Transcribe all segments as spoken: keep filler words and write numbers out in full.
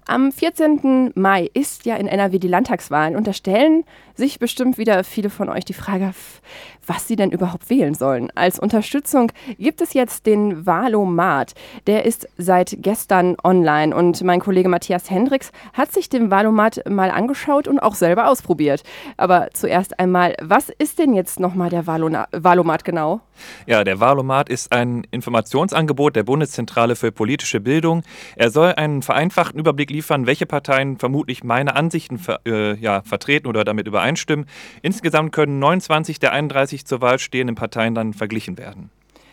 Am vierzehnten Mai ist ja in N R W die Landtagswahl und da stellen sich bestimmt wieder viele von euch die Frage, was sie denn überhaupt wählen sollen. Als Unterstützung gibt es jetzt den Wahlomat. Der ist seit gestern online und mein Kollege Matthias Hendricks hat sich den Wahlomat mal angeschaut und auch selber ausprobiert. Aber zuerst einmal, was ist denn jetzt nochmal der Wahlona- Wahlomat genau? Ja, der Wahlomat ist ein Informationsangebot der Bundeszentrale für politische Bildung. Er soll einen vereinfachten Überblick liefern, welche Parteien vermutlich meine Ansichten ver- äh, ja, vertreten oder damit übereinstimmen. Insgesamt können neunundzwanzig der einunddreißig zur Wahl stehenden Parteien dann verglichen werden.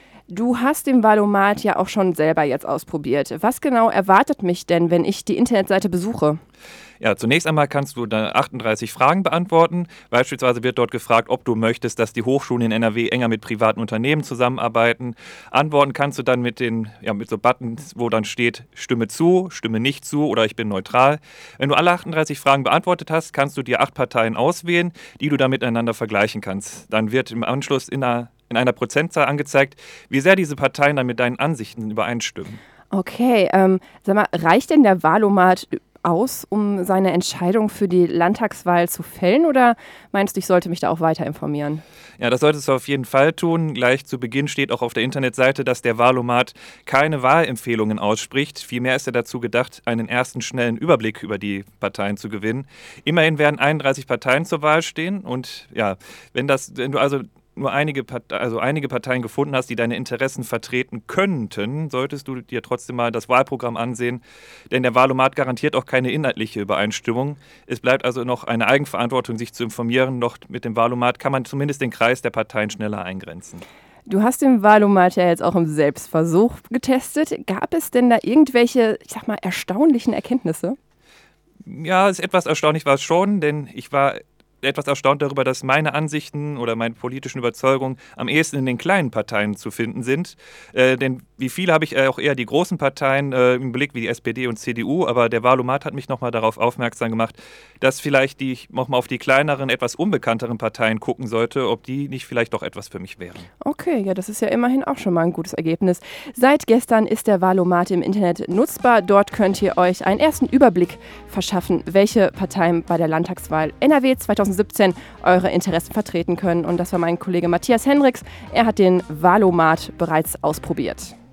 Du hast den Wahlomat ja auch schon selber jetzt ausprobiert. Was genau erwartet mich denn, wenn ich die Internetseite besuche? Ja, zunächst einmal kannst du da achtunddreißig Fragen beantworten. Beispielsweise wird dort gefragt, ob du möchtest, dass die Hochschulen in N R W enger mit privaten Unternehmen zusammenarbeiten. Antworten kannst du dann mit den, ja, mit so Buttons, wo dann steht, stimme zu, stimme nicht zu oder ich bin neutral. Wenn du alle achtunddreißig Fragen beantwortet hast, kannst du dir acht Parteien auswählen, die du dann miteinander vergleichen kannst. Dann wird im Anschluss in einer, in einer Prozentzahl angezeigt, wie sehr diese Parteien dann mit deinen Ansichten übereinstimmen. Okay, ähm, sag mal, reicht denn der Wahlomat aus, um seine Entscheidung für die Landtagswahl zu fällen, oder meinst du, ich sollte mich da auch weiter informieren? Ja, das solltest du auf jeden Fall tun. Gleich zu Beginn steht auch auf der Internetseite, dass der Wahlomat keine Wahlempfehlungen ausspricht. Vielmehr ist er dazu gedacht, einen ersten schnellen Überblick über die Parteien zu gewinnen. Immerhin werden einunddreißig Parteien zur Wahl stehen und ja, wenn das, wenn du also nur einige, Part- also einige Parteien gefunden hast, die deine Interessen vertreten könnten, solltest du dir trotzdem mal das Wahlprogramm ansehen, denn der Wahlomat garantiert auch keine inhaltliche Übereinstimmung. Es bleibt also noch eine Eigenverantwortung, sich zu informieren. Doch mit dem Wahlomat kann man zumindest den Kreis der Parteien schneller eingrenzen. Du hast den Wahlomat ja jetzt auch im Selbstversuch getestet. Gab es denn da irgendwelche, ich sag mal, erstaunlichen Erkenntnisse? Ja, ist etwas erstaunlich war es schon, denn ich war etwas erstaunt darüber, dass meine Ansichten oder meine politischen Überzeugungen am ehesten in den kleinen Parteien zu finden sind. Äh, denn wie viele habe ich auch eher die großen Parteien äh, im Blick, wie die S P D und C D U. Aber der Wahlomat hat mich nochmal darauf aufmerksam gemacht, dass vielleicht die, ich nochmal auf die kleineren, etwas unbekannteren Parteien gucken sollte, ob die nicht vielleicht doch etwas für mich wären. Okay, ja, das ist ja immerhin auch schon mal ein gutes Ergebnis. Seit gestern ist der Wahlomat im Internet nutzbar. Dort könnt ihr euch einen ersten Überblick verschaffen, welche Parteien bei der Landtagswahl N R W zweitausendsiebzehn eure Interessen vertreten können. Und das war mein Kollege Matthias Hendricks. Er hat den Wahlomat bereits ausprobiert.